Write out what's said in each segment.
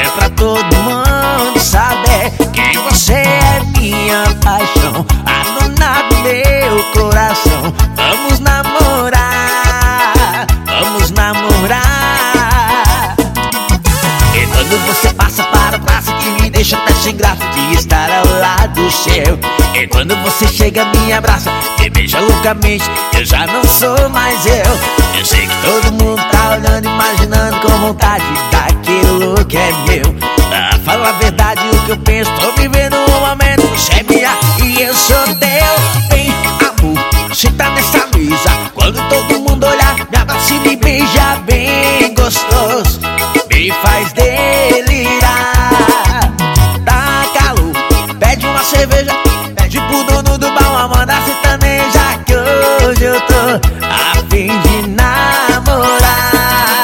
é pra todo mundo saber que você é minha paixão, a dona do meu coração. Vamos namorar, vamos namorar. E quando você passa para a praça, que me deixa até sem graça de estar ao lado seu. E quando você chega, me abraça, me beija loucamente, eu já não sou mais eu. Eu sei que todo mundo tá olhando, imaginando com vontade daquilo que é meu. Pra falar a verdade, o que eu penso, tô vivendo um momento. Você é minha e eu sou teu. Vem, amor, senta nessa mesa. Quando todo mundo olhar, me abraça e me beija bem gostoso, me faz delirar. Tá calor, pede uma cerveja, pede pro dono do bar uma manda sertaneja, que hoje eu tô a fim de namorar.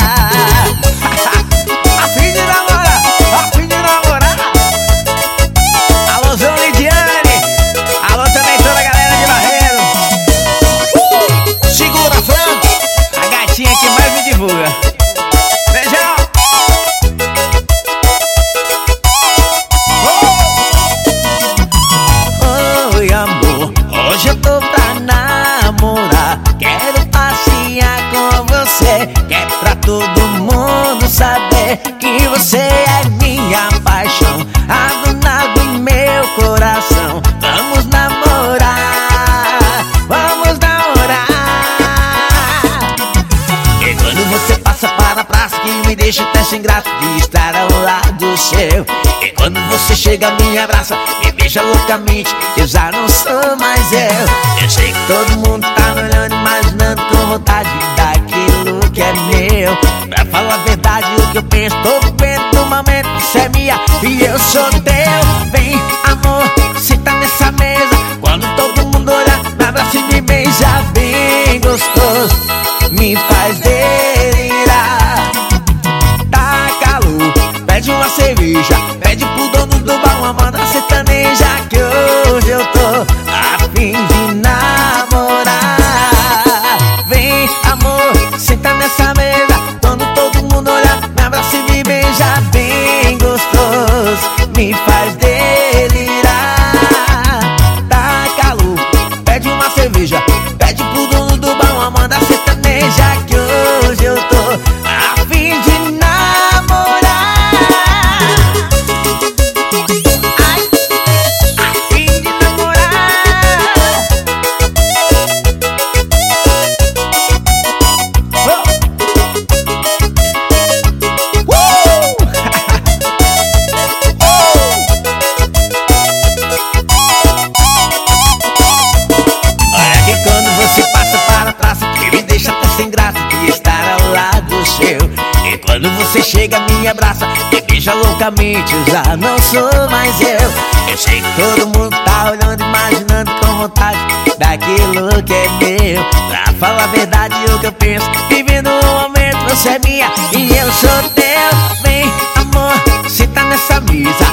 A fim de namorar, a fim de namorar. Alôzão Lidiane, alô também toda a galera de Barreiro. Segura, Franco, a gatinha que mais me divulga. Beijão. Oi, amor, hoje eu tô pra namorar. Quero passear com você, que é pra todo mundo saber que você é minha paixão, a dona do meu coração. Vamos namorar, vamos namorar. E quando você passa para a praça, que me deixa até sem graça de estar ao lado seu. E quando você chega, me abraça, me beija loucamente, eu já não sou mais eu. Eu sei que todo mundo tá me olhando, imaginando com vontade daquilo que é meu. Pra falar a verdade, o que eu penso, tô vivendo no momento. Você é minha e eu sou teu. Vem, amor, senta nessa mesa. Quando todo mundo olhar, me abraça e me beija bem gostoso, me faz delirar. Tá calor, pede uma cerveja, pede pro dono do bar uma manda sertaneja, que hoje eu tô a fim de namorar. Vem, amor, senta nessa mesa. Quando todo mundo olhar, me abraça e me beija bem gostoso, me faz delirar. Tá calor, pede uma cerveja, pede pro dono do bar uma manda sertaneja, que hoje eu tô a fim de namorar. Ai, a fim de namorar. Olha que quando você passa para a praça, que me deixa até sem graça de estar ao lado seu. E quando você chega, me abraça, me beija loucamente, eu já não sou mais eu. Eu sei que todo mundo tá olhando, imaginando com vontade daquilo que é meu. Pra falar a verdade, o que eu penso, vivendo um momento. Você é minha e eu sou teu. Vem, amor, senta nessa mesa.